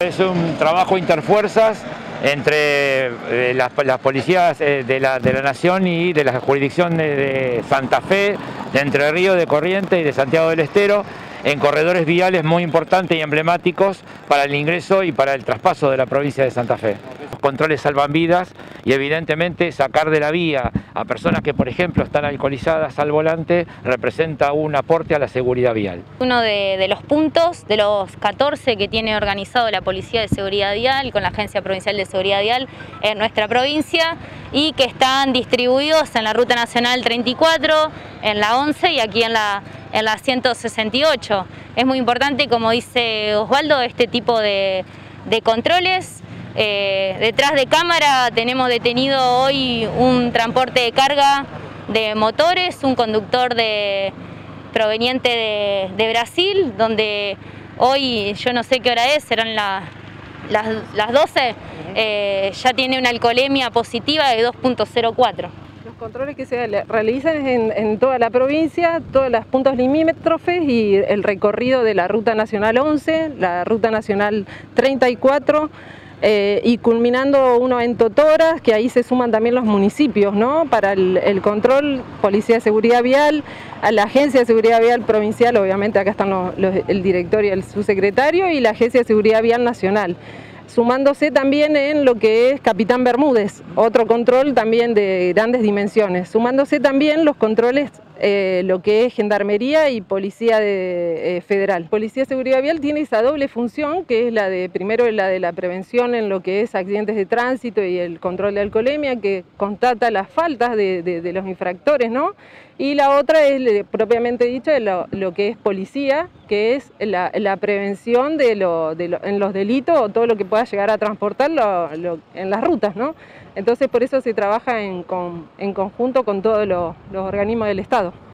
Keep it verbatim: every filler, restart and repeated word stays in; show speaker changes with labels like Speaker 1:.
Speaker 1: es un trabajo interfuerzas entre eh, las, las policías eh, de, la, de la Nación y de la jurisdicción de, de Santa Fe, de Entre Ríos, de Corrientes y de Santiago del Estero, en corredores viales muy importantes y emblemáticos para el ingreso y para el traspaso de la provincia de Santa Fe. Los controles salvan vidas y evidentemente sacar de la vía a personas que, por ejemplo, están alcoholizadas al volante representa un aporte a la seguridad vial.
Speaker 2: Uno de, de los puntos, de los catorce que tiene organizado la Policía de Seguridad Vial con la Agencia Provincial de Seguridad Vial en nuestra provincia y que están distribuidos en la Ruta Nacional treinta y cuatro, en la once y aquí en la, en la ciento sesenta y ocho. Es muy importante, como dice Osvaldo, este tipo de, de controles. Eh, detrás de cámara tenemos detenido hoy un transporte de carga de motores, un conductor de, proveniente de, de Brasil, donde hoy, yo no sé qué hora es, serán la, las, las doce, eh, ya tiene una alcoholemia positiva de dos punto cero cuatro.
Speaker 3: Los controles que se realizan en, en toda la provincia, todos los puntos limítrofes y el recorrido de la Ruta Nacional once, la Ruta Nacional treinta y cuatro, Eh, y culminando uno en Totoras, que ahí se suman también los municipios, ¿no? Para el, el control, Policía de Seguridad Vial, a la Agencia de Seguridad Vial Provincial, obviamente acá están los, los, el director y el subsecretario, y la Agencia de Seguridad Vial Nacional, sumándose también en lo que es Capitán Bermúdez, otro control también de grandes dimensiones, sumándose también los controles, eh, lo que es Gendarmería y Policía de, eh, Federal. Policía de Seguridad Vial tiene esa doble función, que es la de, primero la de la prevención en lo que es accidentes de tránsito y el control de alcoholemia, que constata las faltas de, de, de los infractores, ¿no? Y la otra es, propiamente dicho, lo, lo que es policía, que es la, la prevención de lo, de lo, en los delitos o todo lo que pueda llegar a transportar lo, lo, en las rutas, ¿no? Entonces por eso se trabaja en, con, en conjunto con todos los, los organismos del Estado.